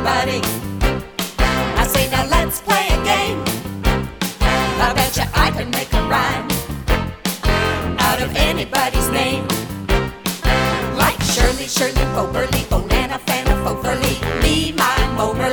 somebody. I say now let's play a game. I bet you I can make a rhyme out of anybody's name. Like Shirley, Shirley, Bo Burley, Bonanna, Fana, Fo Furley, me, my, Mo,